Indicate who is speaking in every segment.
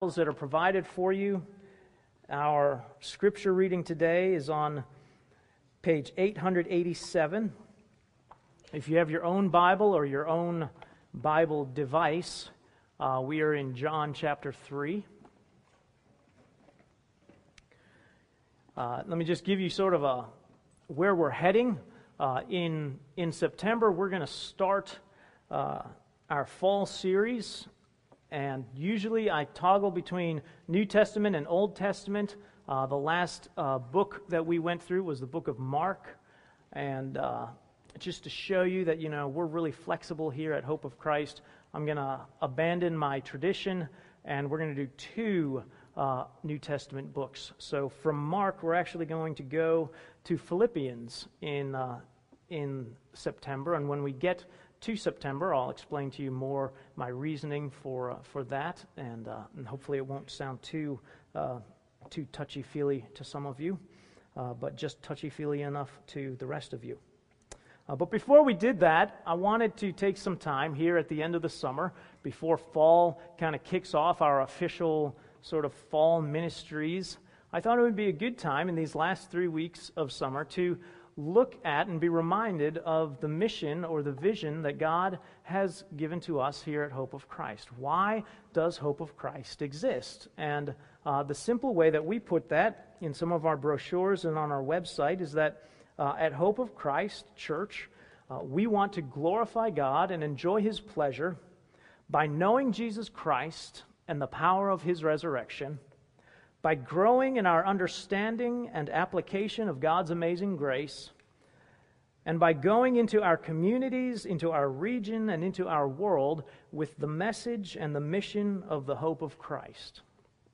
Speaker 1: That are provided for you. Our scripture reading today is on page 887. If you have your own Bible or your own Bible device, we are in John chapter 3. Let me just give you sort of where we're heading. In September, we're going to start our fall series. And usually I toggle between New Testament and Old Testament. The last book that we went through was the book of Mark. And just to show you that, we're really flexible here at Hope of Christ, I'm going to abandon my tradition, and we're going to do two New Testament books. So from Mark, we're actually going to go to Philippians in September. And when we get to September, I'll explain to you more my reasoning for that, and hopefully it won't sound too touchy-feely to some of you, but just touchy-feely enough to the rest of you. But before we did that, I wanted to take some time here at the end of the summer, before fall kind of kicks off our official sort of fall ministries. I thought it would be a good time in these last 3 weeks of summer to look at and be reminded of the mission or the vision that God has given to us here at Hope of Christ. Why does Hope of Christ exist? And the simple way that we put that in some of our brochures and on our website is that at Hope of Christ Church, we want to glorify God and enjoy His pleasure by knowing Jesus Christ and the power of His resurrection, by growing in our understanding and application of God's amazing grace, and by going into our communities, into our region, and into our world with the message and the mission of the hope of Christ.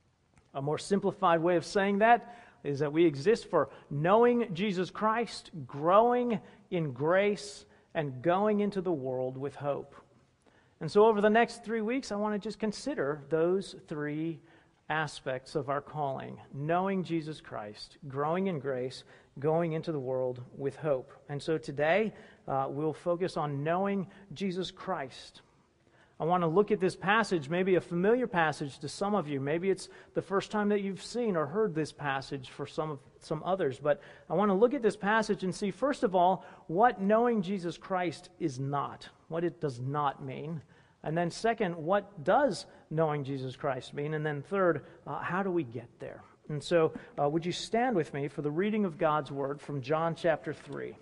Speaker 1: A more simplified way of saying that is that we exist for knowing Jesus Christ, growing in grace, and going into the world with hope. And so over the next 3 weeks, I want to just consider those three aspects of our calling: knowing Jesus Christ, growing in grace, going into the world with hope. And so today, we'll focus on knowing Jesus Christ. I want to look at this passage, maybe a familiar passage to some of you. Maybe it's the first time that you've seen or heard this passage for some others. But I want to look at this passage and see, first of all, what knowing Jesus Christ is not, what it does not mean. And then second, what does knowing Jesus Christ mean? And then third, how do we get there? And so would you stand with me for the reading of God's Word from John chapter 3.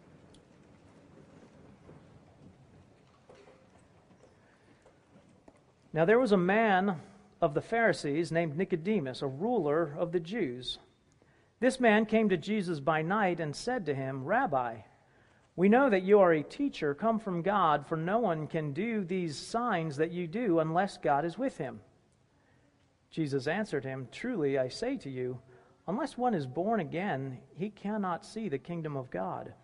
Speaker 1: Now there was a man of the Pharisees named Nicodemus, a ruler of the Jews. This man came to Jesus by night and said to him, "Rabbi, we know that you are a teacher come from God, for no one can do these signs that you do unless God is with him." Jesus answered him, "Truly I say to you, unless one is born again, he cannot see the kingdom of God."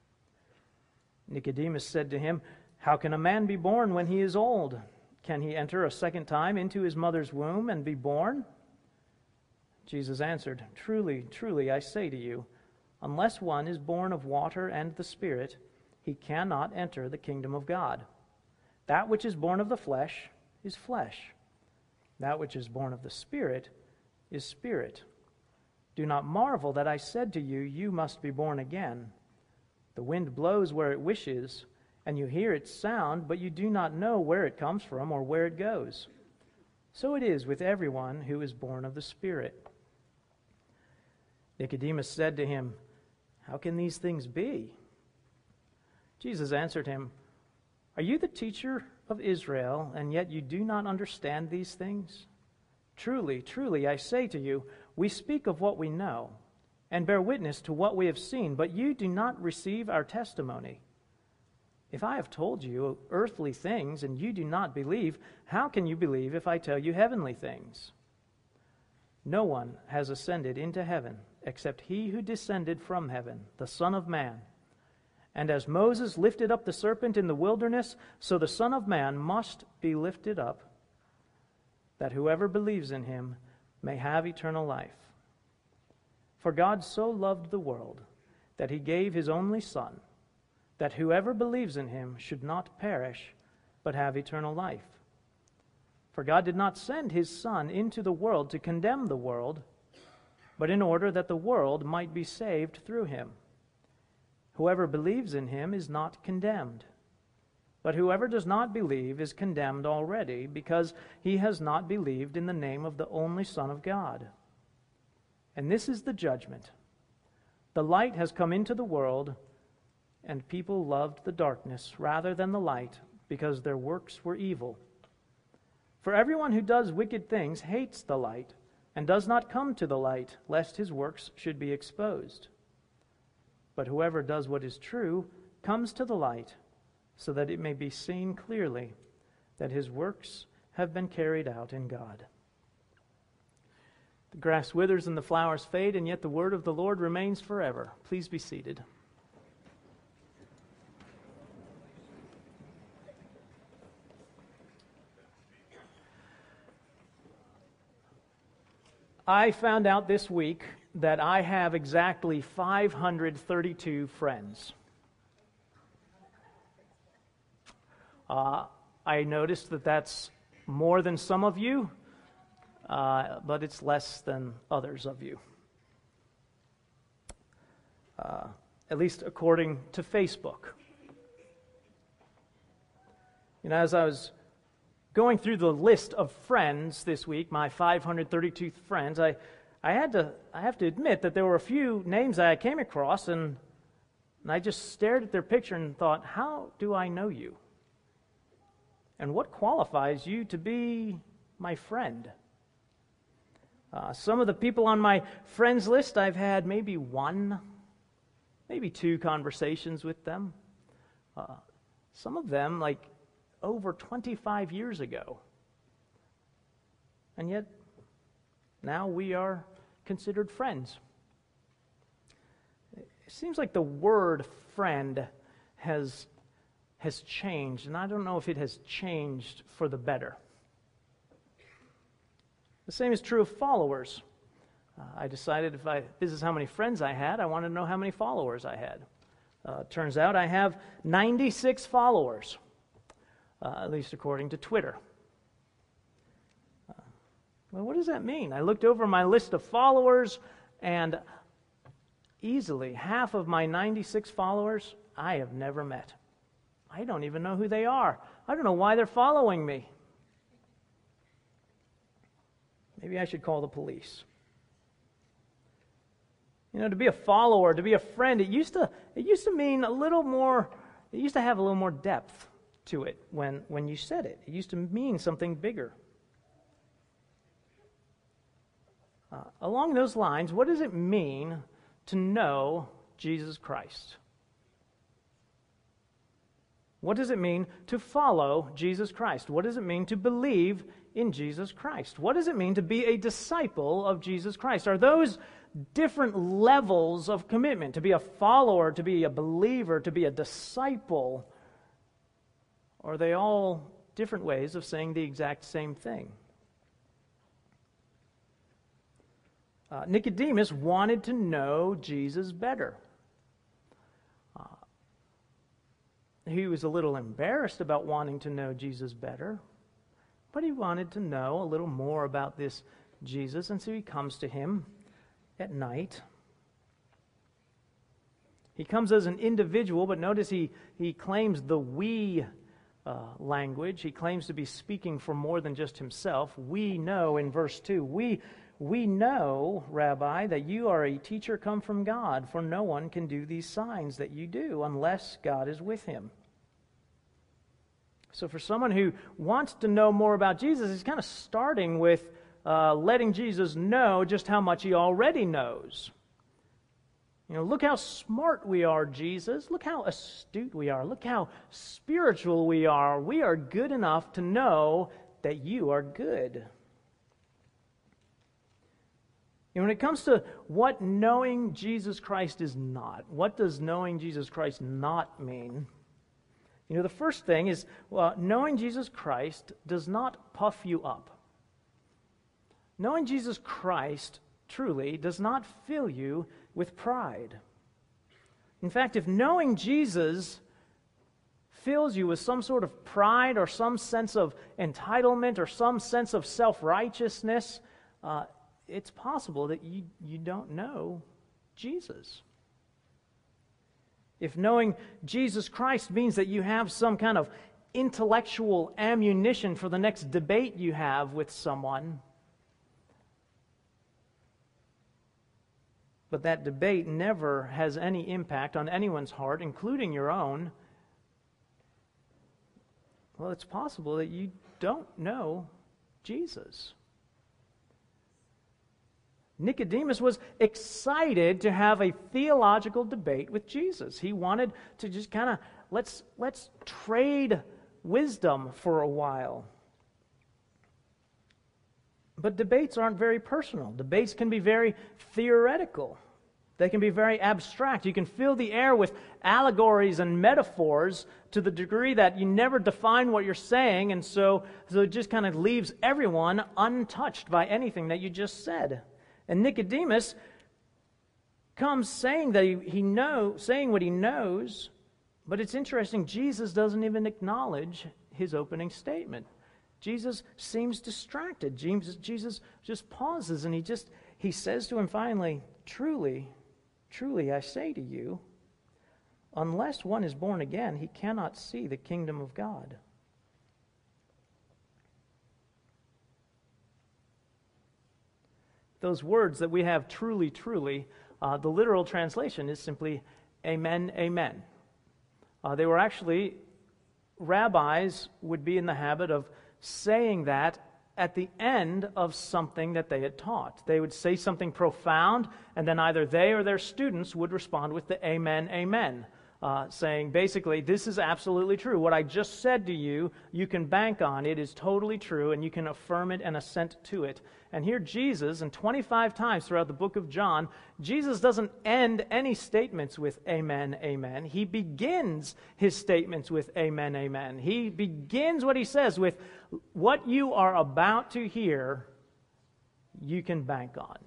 Speaker 1: Nicodemus said to him, "How can a man be born when he is old? Can he enter a second time into his mother's womb and be born?" Jesus answered, "Truly, truly I say to you, unless one is born of water and the Spirit, he cannot enter the kingdom of God. That which is born of the flesh is flesh. That which is born of the Spirit is spirit. Do not marvel that I said to you, you must be born again. The wind blows where it wishes, and you hear its sound, but you do not know where it comes from or where it goes. So it is with everyone who is born of the Spirit." Nicodemus said to him, "How can these things be?" Jesus answered him, "Are you the teacher of Israel, and yet you do not understand these things? Truly, truly, I say to you, we speak of what we know, and bear witness to what we have seen, but you do not receive our testimony. If I have told you earthly things, and you do not believe, how can you believe if I tell you heavenly things? No one has ascended into heaven except he who descended from heaven, the Son of Man. And as Moses lifted up the serpent in the wilderness, so the Son of Man must be lifted up, that whoever believes in him may have eternal life. For God so loved the world that he gave his only Son, that whoever believes in him should not perish, but have eternal life. For God did not send his Son into the world to condemn the world, but in order that the world might be saved through him. Whoever believes in him is not condemned, but whoever does not believe is condemned already, because he has not believed in the name of the only Son of God. And this is the judgment. The light has come into the world, and people loved the darkness rather than the light, because their works were evil. For everyone who does wicked things hates the light, and does not come to the light, lest his works should be exposed. But whoever does what is true comes to the light, so that it may be seen clearly that his works have been carried out in God. The grass withers and the flowers fade, and yet the word of the Lord remains forever. Please be seated. I found out this week that I have exactly 532 friends. I noticed that that's more than some of you, but it's less than others of you. At least according to Facebook. You know, as I was going through the list of friends this week, my 532 friends, I have to admit that there were a few names I came across, and I just stared at their picture and thought, how do I know you? And what qualifies you to be my friend? Some of the people on my friends list, I've had maybe one, maybe two conversations with them. Some of them, like, over 25 years ago. And yet, now we are considered friends. It seems like the word friend has changed, and I don't know if it has changed for the better. The same is true of followers. I decided this is how many friends I had, I wanted to know how many followers I had. Turns out I have 96 followers. At least according to Twitter. Well, what does that mean? I looked over my list of followers, and easily half of my 96 followers I have never met. I don't even know who they are. I don't know why they're following me. Maybe I should call the police. You know, to be a follower, to be a friend, it used to mean a little more, it used to have a little more depth to it when you said it. It used to mean something bigger. Along those lines, what does it mean to know Jesus Christ? What does it mean to follow Jesus Christ? What does it mean to believe in Jesus Christ? What does it mean to be a disciple of Jesus Christ? Are those different levels of commitment? To be a follower, to be a believer, to be a disciple? Or are they all different ways of saying the exact same thing? Nicodemus wanted to know Jesus better. He was a little embarrassed about wanting to know Jesus better, but he wanted to know a little more about this Jesus, and so he comes to him at night. He comes as an individual, but notice he claims the we language. He claims to be speaking for more than just himself. We know, in verse 2, we know, Rabbi, that you are a teacher come from God, for no one can do these signs that you do unless God is with him. So for someone who wants to know more about Jesus, he's kind of starting with letting Jesus know just how much he already knows. You know, look how smart we are, Jesus. Look how astute we are. Look how spiritual we are. We are good enough to know that you are good. And when it comes to what knowing Jesus Christ is not, what does knowing Jesus Christ not mean? You know, the first thing is, knowing Jesus Christ does not puff you up. Knowing Jesus Christ truly does not fill you with pride. In fact, if knowing Jesus fills you with some sort of pride or some sense of entitlement or some sense of self-righteousness, it's possible that you don't know Jesus. If knowing Jesus Christ means that you have some kind of intellectual ammunition for the next debate you have with someone, but that debate never has any impact on anyone's heart, including your own, well, it's possible that you don't know Jesus. Nicodemus was excited to have a theological debate with Jesus. He wanted to just kind of, let's trade wisdom for a while. But debates aren't very personal. Debates can be very theoretical. They can be very abstract. You can fill the air with allegories and metaphors to the degree that you never define what you're saying, and so it just kind of leaves everyone untouched by anything that you just said. And Nicodemus comes saying that saying what he knows, but it's interesting, Jesus doesn't even acknowledge his opening statement. Jesus seems distracted. Jesus just pauses and he says to him finally, "Truly, truly I say to you, unless one is born again, he cannot see the kingdom of God." Those words that we have, truly, truly, the literal translation is simply amen, amen. They were actually, rabbis would be in the habit of saying that at the end of something that they had taught. They would say something profound, and then either they or their students would respond with the amen, amen, saying basically, this is absolutely true. What I just said to you, you can bank on. It is totally true, and you can affirm it and assent to it. And here Jesus, and 25 times throughout the book of John, Jesus doesn't end any statements with amen, amen. He begins his statements with amen, amen. He begins what he says with, what you are about to hear, you can bank on.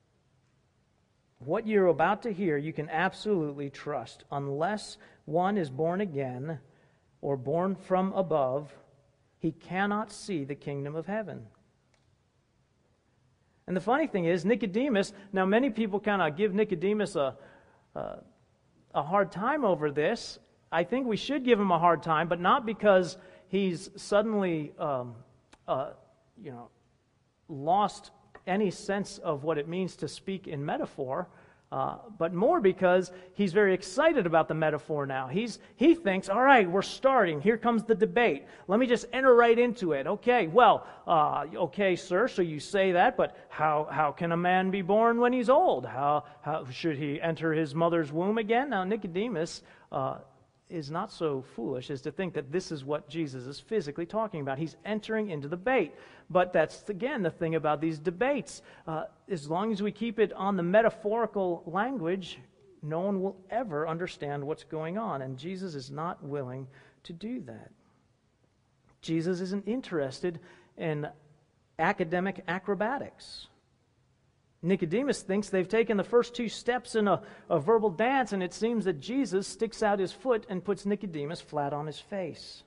Speaker 1: What you're about to hear, you can absolutely trust. Unless one is born again or born from above, he cannot see the kingdom of heaven. And the funny thing is, Nicodemus, now many people kind of give Nicodemus a hard time over this. I think we should give him a hard time, but not because he's suddenly lost any sense of what it means to speak in metaphor, but more because he's very excited about the metaphor now. He thinks, all right, we're starting. Here comes the debate. Let me just enter right into it. Okay, well, okay, sir, so you say that, but how can a man be born when he's old? How should he enter his mother's womb again? Now, Nicodemus is not so foolish as to think that this is what Jesus is physically talking about. He's entering into the debate. But that's, again, the thing about these debates. As long as we keep it on the metaphorical language, no one will ever understand what's going on. And Jesus is not willing to do that. Jesus isn't interested in academic acrobatics. Nicodemus thinks they've taken the first two steps in a verbal dance, and it seems that Jesus sticks out his foot and puts Nicodemus flat on his face.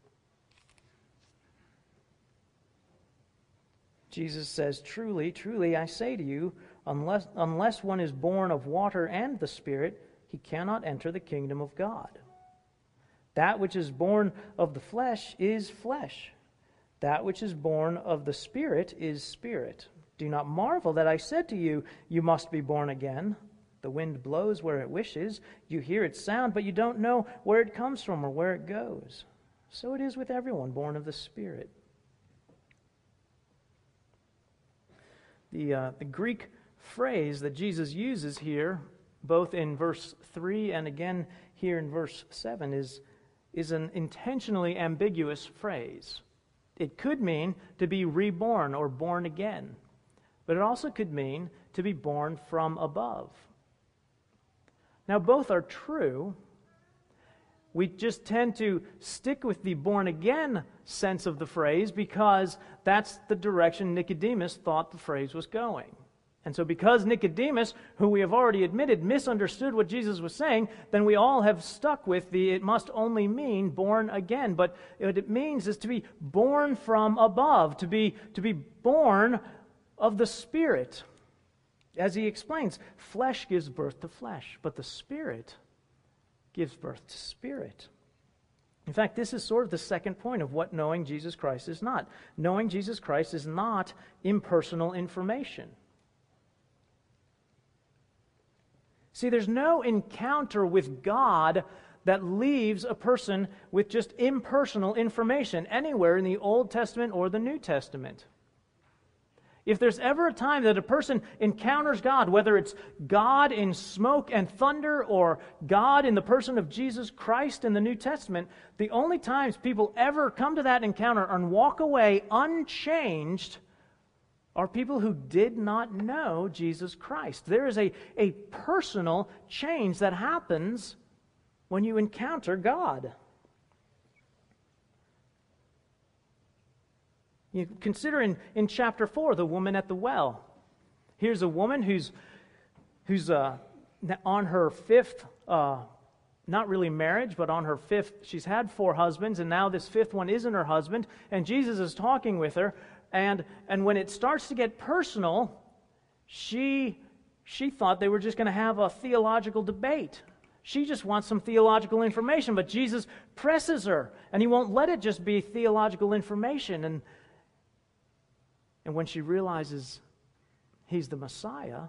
Speaker 1: Jesus says, "Truly, truly, I say to you, unless one is born of water and the Spirit, he cannot enter the kingdom of God. That which is born of the flesh is flesh. That which is born of the Spirit is spirit. Do not marvel that I said to you, you must be born again. The wind blows where it wishes. You hear its sound, but you don't know where it comes from or where it goes. So it is with everyone born of the Spirit." The Greek phrase that Jesus uses here, both in verse 3 and again here in verse 7, is an intentionally ambiguous phrase. It could mean to be reborn or born again, but it also could mean to be born from above. Now, both are true. We just tend to stick with the born-again sense of the phrase because that's the direction Nicodemus thought the phrase was going. And so because Nicodemus, who we have already admitted, misunderstood what Jesus was saying, then we all have stuck with it must only mean born again. But what it means is to be born from above, to be born of the Spirit. As he explains, flesh gives birth to flesh, but the Spirit gives birth to spirit. In fact, this is sort of the second point of what knowing Jesus Christ is not. Knowing Jesus Christ is not impersonal information. See, there's no encounter with God that leaves a person with just impersonal information anywhere in the Old Testament or the New Testament. If there's ever a time that a person encounters God, whether it's God in smoke and thunder or God in the person of Jesus Christ in the New Testament, the only times people ever come to that encounter and walk away unchanged are people who did not know Jesus Christ. There is a personal change that happens when you encounter God. You consider in chapter 4, the woman at the well. Here's a woman who's on her fifth, not really marriage, but on her fifth, she's had 4 husbands, and now this 5th one isn't her husband, and Jesus is talking with her, and when it starts to get personal, she thought they were just going to have a theological debate. She just wants some theological information, but Jesus presses her, and he won't let it just be theological information. And when she realizes he's the Messiah,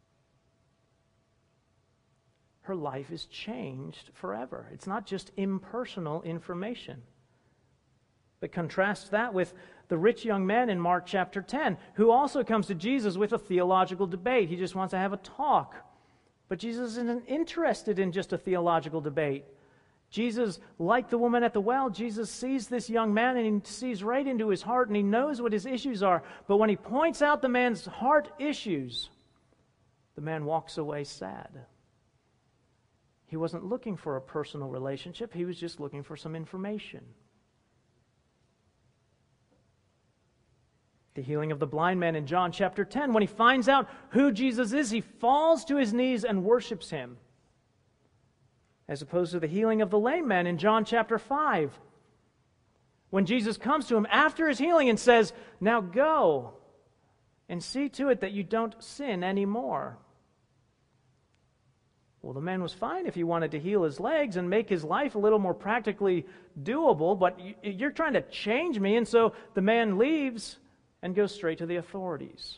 Speaker 1: her life is changed forever. It's not just impersonal information. But contrast that with the rich young man in Mark chapter 10, who also comes to Jesus with a theological debate. He just wants to have a talk. But Jesus isn't interested in just a theological debate. Jesus, like the woman at the well, Jesus sees this young man and he sees right into his heart and he knows what his issues are. But when he points out the man's heart issues, the man walks away sad. He wasn't looking for a personal relationship. He was just looking for some information. The healing of the blind man in John chapter 10, when he finds out who Jesus is, he falls to his knees and worships him. As opposed to the healing of the lame man in John chapter 5, when Jesus comes to him after his healing and says, "Now go and see to it that you don't sin anymore." Well, the man was fine if he wanted to heal his legs and make his life a little more practically doable, but you're trying to change me, and so the man leaves and goes straight to the authorities.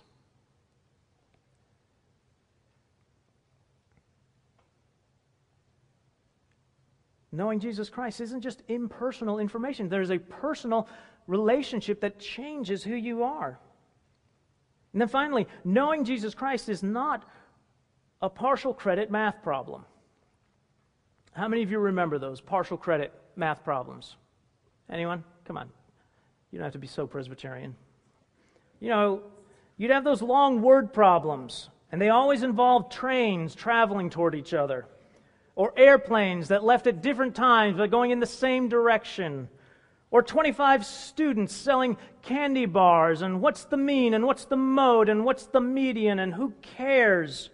Speaker 1: Knowing Jesus Christ isn't just impersonal information. There's a personal relationship that changes who you are. And then finally, knowing Jesus Christ is not a partial credit math problem. How many of you remember those partial credit math problems? Anyone? Come on. You don't have to be so Presbyterian. You know, you'd have those long word problems, and they always involved trains traveling toward each other, or airplanes that left at different times but going in the same direction, or 25 students selling candy bars, and what's the mean, and what's the mode, and what's the median, and who cares?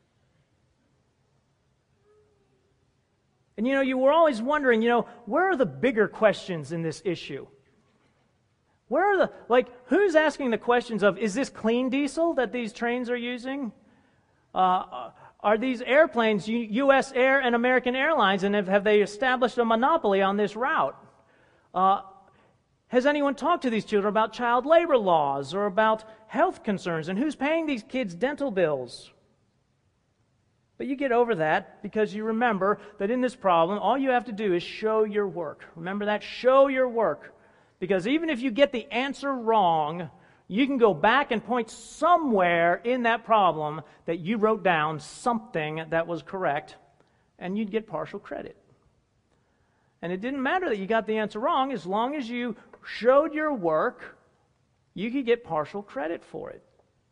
Speaker 1: And you were always wondering, where are the bigger questions in this issue? Where are who's asking the questions of, is this clean diesel that these trains are using? Are these airplanes U.S. Air and American Airlines, and have they established a monopoly on this route? Has anyone talked to these children about child labor laws or about health concerns, and who's paying these kids' dental bills? But you get over that because you remember that in this problem, all you have to do is show your work. Remember that? Show your work. Because even if you get the answer wrong, you can go back and point somewhere in that problem that you wrote down something that was correct, and you'd get partial credit. And it didn't matter that you got the answer wrong. As long as you showed your work, you could get partial credit for it.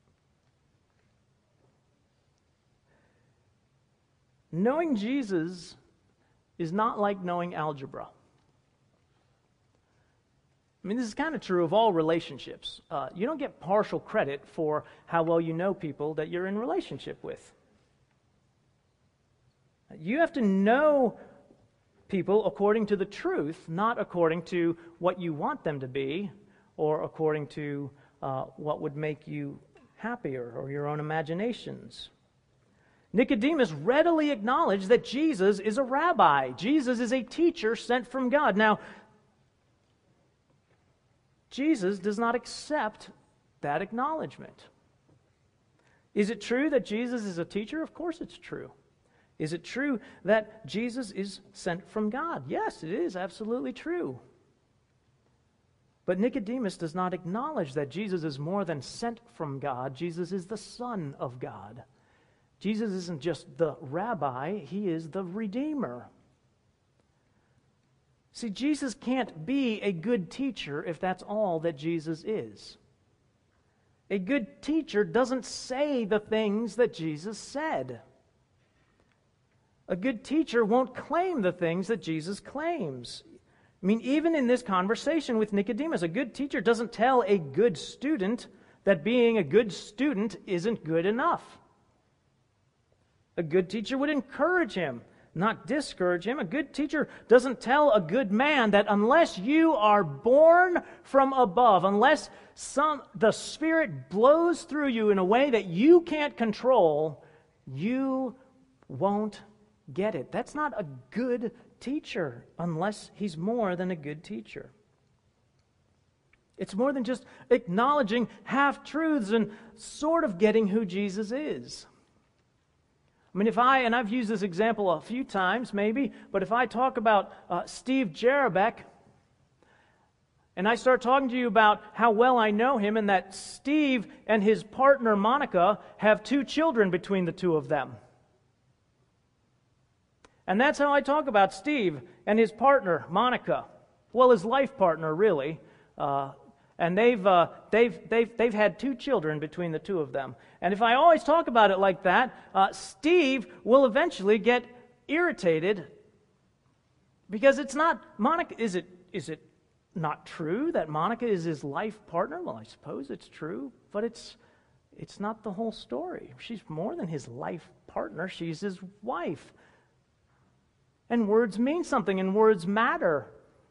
Speaker 1: Knowing Jesus is not like knowing algebra. I mean, this is kind of true of all relationships. You don't get partial credit for how well you know people that you're in relationship with. You have to know people according to the truth, not according to what you want them to be or according to what would make you happier or your own imaginations. Nicodemus readily acknowledged that Jesus is a rabbi. Jesus is a teacher sent from God. Now, Jesus does not accept that acknowledgement. Is it true that Jesus is a teacher? Of course it's true. Is it true that Jesus is sent from God? Yes, it is absolutely true. But Nicodemus does not acknowledge that Jesus is more than sent from God. Jesus is the Son of God. Jesus isn't just the rabbi, he is the Redeemer. See, Jesus can't be a good teacher if that's all that Jesus is. A good teacher doesn't say the things that Jesus said. A good teacher won't claim the things that Jesus claims. I mean, even in this conversation with Nicodemus, a good teacher doesn't tell a good student that being a good student isn't good enough. A good teacher would encourage him, not discourage him. A good teacher doesn't tell a good man that unless you are born from above, unless the Spirit blows through you in a way that you can't control, you won't get it. That's not a good teacher unless he's more than a good teacher. It's more than just acknowledging half-truths and sort of getting who Jesus is. I mean, and I've used this example a few times maybe, but if I talk about Steve Jarabek, and I start talking to you about how well I know him and that Steve and his partner Monica have 2 children between the two of them. And that's how I talk about Steve and his partner, Monica. Well, his life partner, really. And they've had 2 children between the two of them. And if I always talk about it like that, Steve will eventually get irritated because it's not Monica. Is it not true that Monica is his life partner? Well, I suppose it's true, but it's not the whole story. She's more than his life partner. She's his wife. And words mean something, and words matter.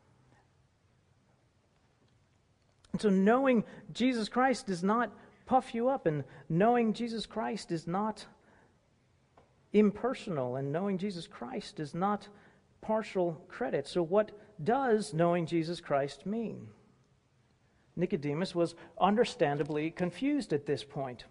Speaker 1: And so knowing Jesus Christ does not puff you up, and knowing Jesus Christ is not impersonal, and knowing Jesus Christ is not partial credit. So what does knowing Jesus Christ mean? Nicodemus was understandably confused at this point.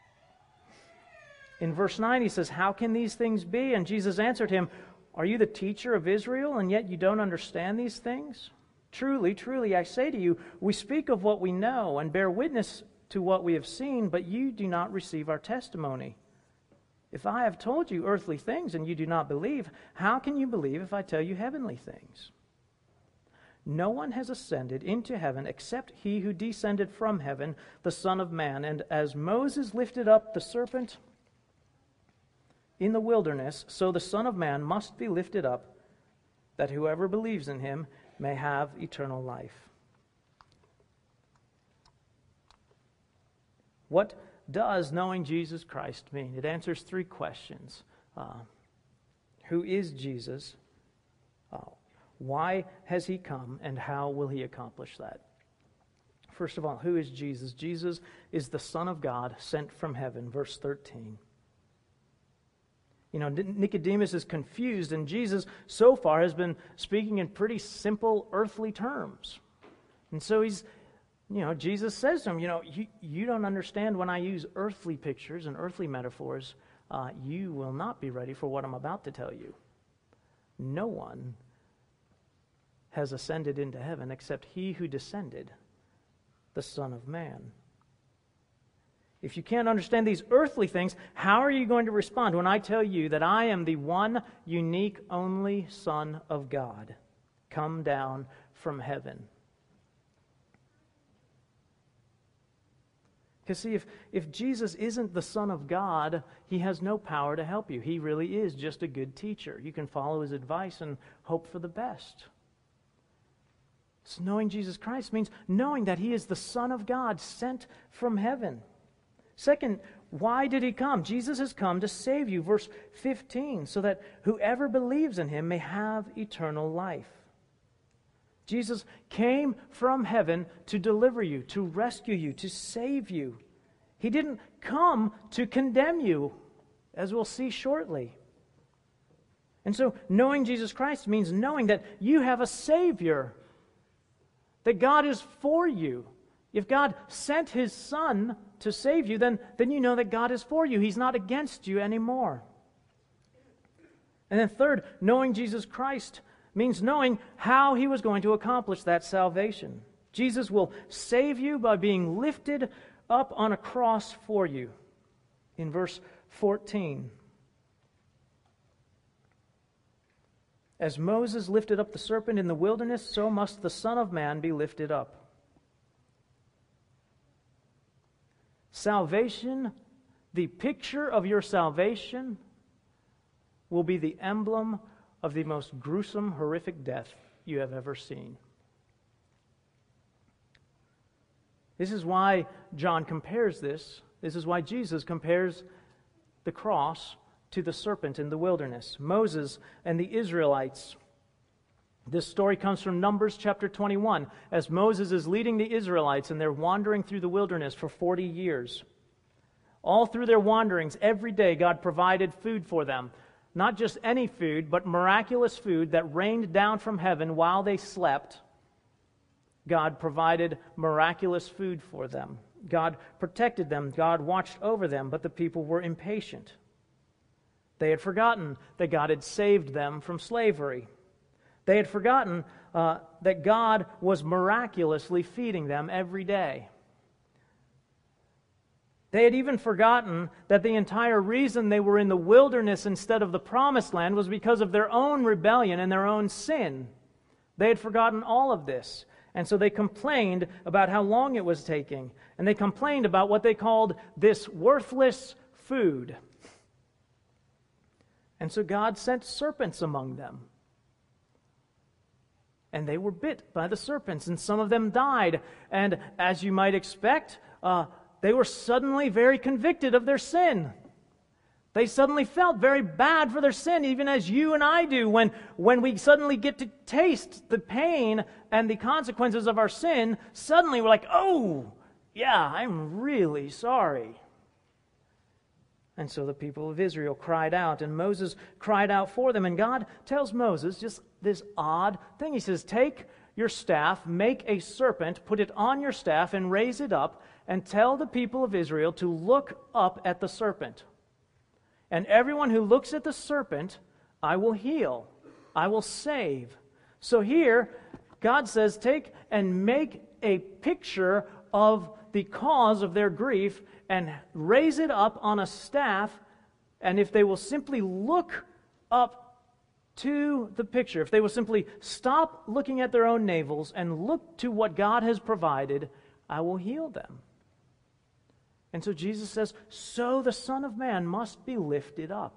Speaker 1: In verse 9 he says, "How can these things be?" And Jesus answered him, "Are you the teacher of Israel, and yet you don't understand these things? Truly, truly, I say to you, we speak of what we know and bear witness to what we have seen, but you do not receive our testimony. If I have told you earthly things and you do not believe, how can you believe if I tell you heavenly things? No one has ascended into heaven except he who descended from heaven, the Son of Man. And as Moses lifted up the serpent in the wilderness, so the Son of Man must be lifted up, that whoever believes in him may have eternal life." What does knowing Jesus Christ mean? It answers 3 questions. Who is Jesus? Why has he come? And how will he accomplish that? First of all, who is Jesus? Jesus is the Son of God sent from heaven, verse 13. You know, Nicodemus is confused, and Jesus so far has been speaking in pretty simple earthly terms. And so Jesus says to him, you don't understand when I use earthly pictures and earthly metaphors, you will not be ready for what I'm about to tell you. No one has ascended into heaven except he who descended, the Son of Man. If you can't understand these earthly things, how are you going to respond when I tell you that I am the one unique, only Son of God, come down from heaven? Because see, if Jesus isn't the Son of God, he has no power to help you. He really is just a good teacher. You can follow his advice and hope for the best. So knowing Jesus Christ means knowing that he is the Son of God sent from heaven. Second, why did he come? Jesus has come to save you. Verse 15, so that whoever believes in him may have eternal life. Jesus came from heaven to deliver you, to rescue you, to save you. He didn't come to condemn you, as we'll see shortly. And so knowing Jesus Christ means knowing that you have a Savior, that God is for you. If God sent his Son to save you, then you know that God is for you. He's not against you anymore. And then third, knowing Jesus Christ means knowing how he was going to accomplish that salvation. Jesus will save you by being lifted up on a cross for you. In verse 14, as Moses lifted up the serpent in the wilderness, so must the Son of Man be lifted up. Salvation, the picture of your salvation, will be the emblem of the most gruesome, horrific death you have ever seen. This is why John compares this. This is why Jesus compares the cross to the serpent in the wilderness. Moses and the Israelites. This story comes from Numbers chapter 21, as Moses is leading the Israelites and they're wandering through the wilderness for 40 years. All through their wanderings, every day God provided food for them. Not just any food, but miraculous food that rained down from heaven while they slept. God provided miraculous food for them. God protected them. God watched over them, but the people were impatient. They had forgotten that God had saved them from slavery. They had forgotten that God was miraculously feeding them every day. They had even forgotten that the entire reason they were in the wilderness instead of the promised land was because of their own rebellion and their own sin. They had forgotten all of this. And so they complained about how long it was taking. And they complained about what they called this worthless food. And so God sent serpents among them. And they were bit by the serpents, and some of them died. And as you might expect, they were suddenly very convicted of their sin. They suddenly felt very bad for their sin, even as you and I do when we suddenly get to taste the pain and the consequences of our sin. Suddenly we're like, oh, yeah, I'm really sorry. And so the people of Israel cried out, and Moses cried out for them. And God tells Moses just this odd thing. He says, take your staff, make a serpent, put it on your staff, and raise it up, and tell the people of Israel to look up at the serpent. And everyone who looks at the serpent, I will heal. I will save. So here, God says, take and make a picture of the cause of their grief and raise it up on a staff. And if they will simply look up to the picture, if they will simply stop looking at their own navels and look to what God has provided, I will heal them. And so Jesus says, so the Son of Man must be lifted up.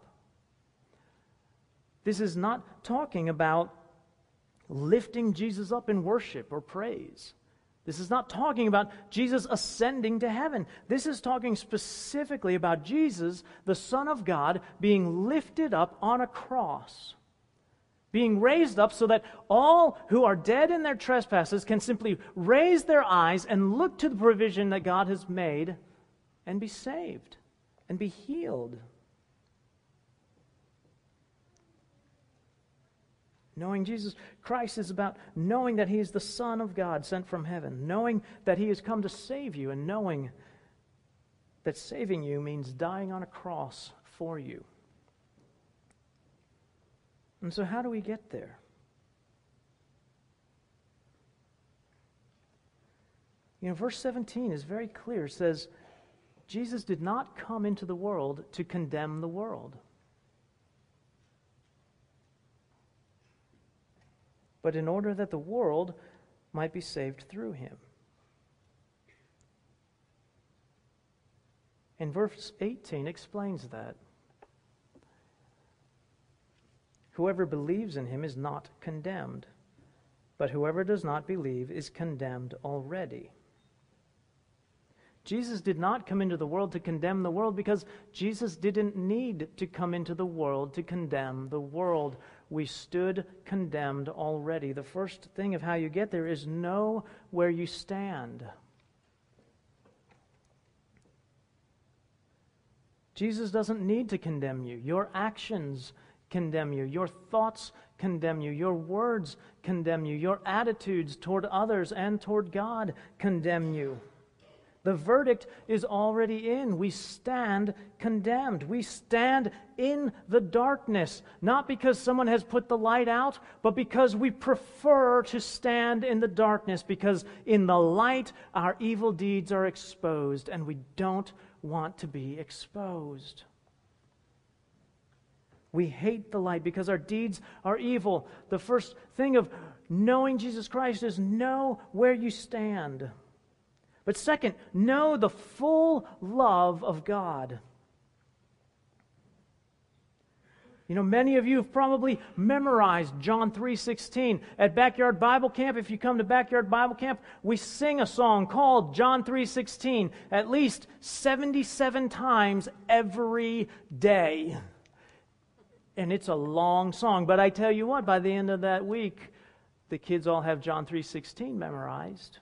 Speaker 1: This is not talking about lifting Jesus up in worship or praise. This is not talking about Jesus ascending to heaven. This is talking specifically about Jesus, the Son of God, being lifted up on a cross, being raised up so that all who are dead in their trespasses can simply raise their eyes and look to the provision that God has made and be saved and be healed. Knowing Jesus Christ is about knowing that he is the Son of God sent from heaven, knowing that he has come to save you, and knowing that saving you means dying on a cross for you. And so how do we get there? You know, verse 17 is very clear. It says, Jesus did not come into the world to condemn the world, but in order that the world might be saved through him. And verse 18 explains that. Whoever believes in him is not condemned, but whoever does not believe is condemned already. Jesus did not come into the world to condemn the world because Jesus didn't need to come into the world to condemn the world. We stood condemned already. The first thing of how you get there is know where you stand. Jesus doesn't need to condemn you. Your actions condemn you. Your thoughts condemn you. Your words condemn you. Your attitudes toward others and toward God condemn you. The verdict is already in. We stand condemned. We stand in the darkness, not because someone has put the light out, but because we prefer to stand in the darkness, because in the light our evil deeds are exposed, and we don't want to be exposed. We hate the light because our deeds are evil. The first thing of knowing Jesus Christ is know where you stand. But second, know the full love of God. You know, many of you have probably memorized John 3:16. At Backyard Bible Camp, if you come to Backyard Bible Camp, we sing a song called John 3:16 at least 77 times every day. And it's a long song, but I tell you what, by the end of that week, the kids all have John 3:16 memorized.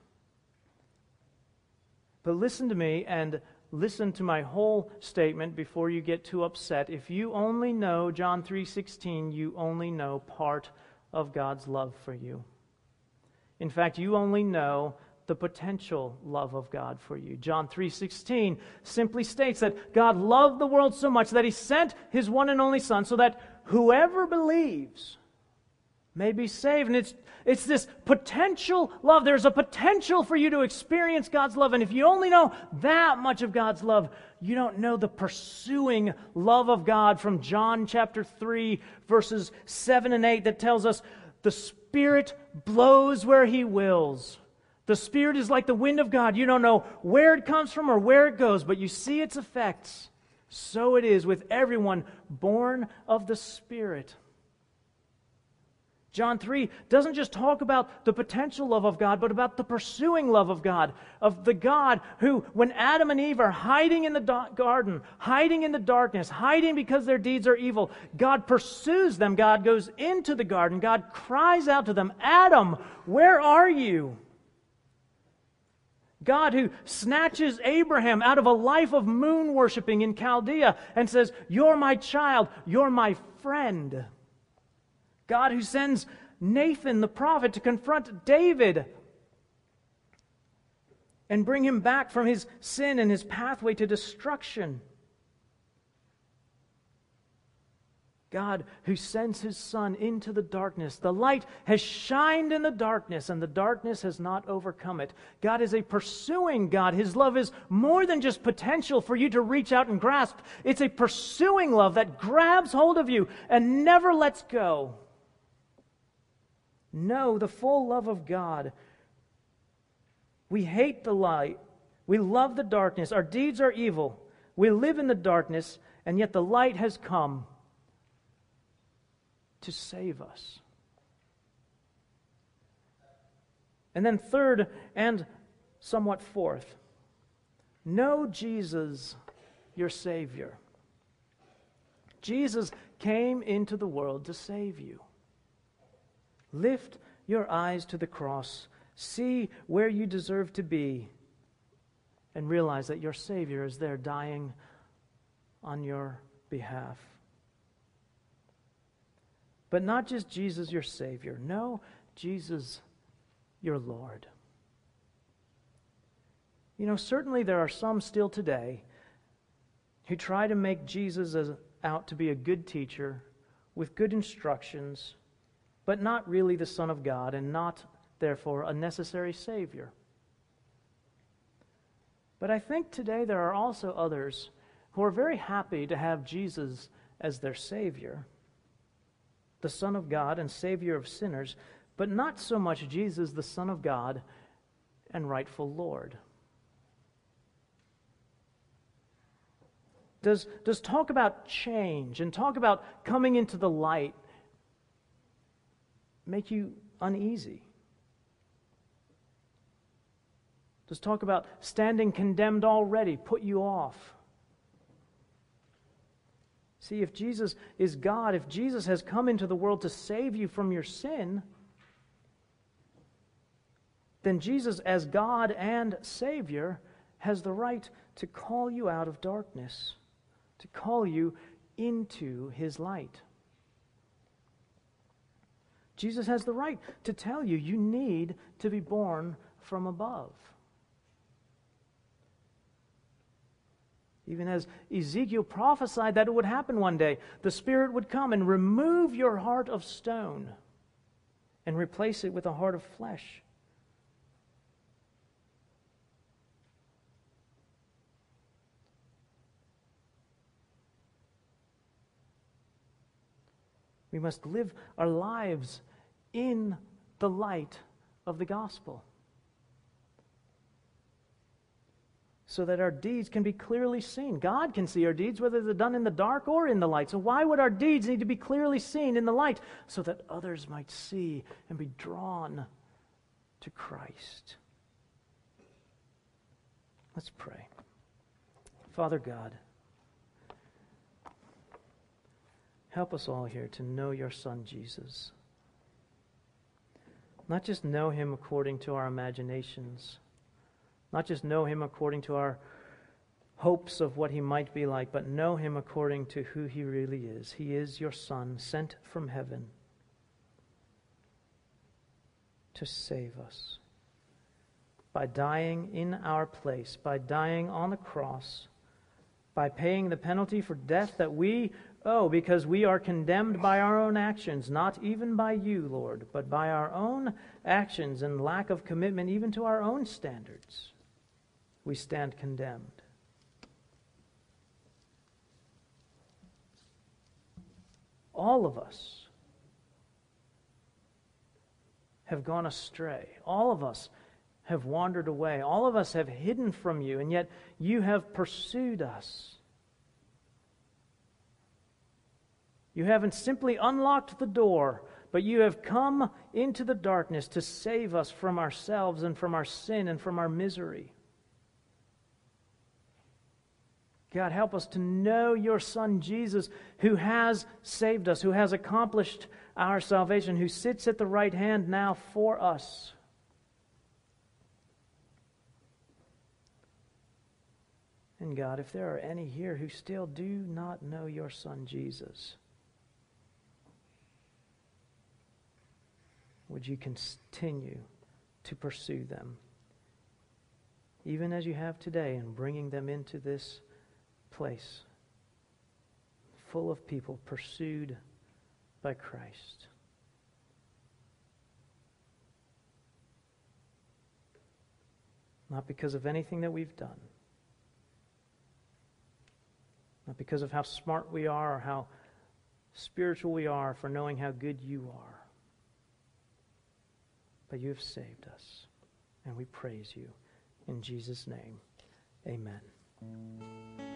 Speaker 1: But listen to me and listen to my whole statement before you get too upset. If you only know John 3:16, you only know part of God's love for you. In fact, you only know the potential love of God for you. John 3:16 simply states that God loved the world so much that He sent His one and only Son so that whoever believes may be saved. And it's this potential love. There's a potential for you to experience God's love. And if you only know that much of God's love, you don't know the pursuing love of God from John chapter 3, verses 7 and 8 that tells us the Spirit blows where He wills. The Spirit is like the wind of God. You don't know where it comes from or where it goes, but you see its effects. So it is with everyone born of the Spirit. John 3 doesn't just talk about the potential love of God, but about the pursuing love of God, of the God who, when Adam and Eve are hiding in the garden, hiding in the darkness, hiding because their deeds are evil, God pursues them. God goes into the garden. God cries out to them, "Adam, where are you?" God who snatches Abraham out of a life of moon worshiping in Chaldea and says, "You're my child, you're my friend." God who sends Nathan the prophet to confront David and bring him back from his sin and his pathway to destruction. God who sends His Son into the darkness. The light has shined in the darkness, and the darkness has not overcome it. God is a pursuing God. His love is more than just potential for you to reach out and grasp. It's a pursuing love that grabs hold of you and never lets go. Know the full love of God. We hate the light. We love the darkness. Our deeds are evil. We live in the darkness, and yet the light has come to save us. And then third, and somewhat fourth, know Jesus, your Savior. Jesus came into the world to save you. Lift your eyes to the cross, see where you deserve to be, and realize that your Savior is there dying on your behalf. But not just Jesus, your Savior. No, Jesus, your Lord. You know, certainly there are some still today who try to make Jesus out to be a good teacher with good instructions, but not really the Son of God and not, therefore, a necessary Savior. But I think today there are also others who are very happy to have Jesus as their Savior, the Son of God and Savior of sinners, but not so much Jesus, the Son of God and rightful Lord. Does talk about change and talk about coming into the light make you uneasy? Does talk about standing condemned already put you off? See, if Jesus is God, if Jesus has come into the world to save you from your sin, then Jesus, as God and Savior, has the right to call you out of darkness, to call you into His light. Jesus has the right to tell you, you need to be born from above. Even as Ezekiel prophesied that it would happen one day, the Spirit would come and remove your heart of stone and replace it with a heart of flesh. We must live our lives in the light of the gospel, so that our deeds can be clearly seen. God can see our deeds, whether they're done in the dark or in the light. So why would our deeds need to be clearly seen in the light? So that others might see and be drawn to Christ. Let's pray. Father God, help us all here to know your Son, Jesus. Not just know Him according to our imaginations, not just know Him according to our hopes of what He might be like, but know Him according to who He really is. He is your Son, sent from heaven to save us. By dying in our place, by dying on the cross, by paying the penalty for death that we owe, because we are condemned by our own actions, not even by you, Lord, but by our own actions and lack of commitment even to our own standards. We stand condemned. All of us have gone astray. All of us have wandered away. All of us have hidden from you, and yet you have pursued us. You haven't simply unlocked the door, but you have come into the darkness to save us from ourselves and from our sin and from our misery. God, help us to know your Son, Jesus, who has saved us, who has accomplished our salvation, who sits at the right hand now for us. And God, if there are any here who still do not know your Son, Jesus, would you continue to pursue them, even as you have today, in bringing them into this place full of people pursued by Christ. Not because of anything that we've done, not because of how smart we are or how spiritual we are for knowing how good you are, but you have saved us, and we praise you. In Jesus' name, amen.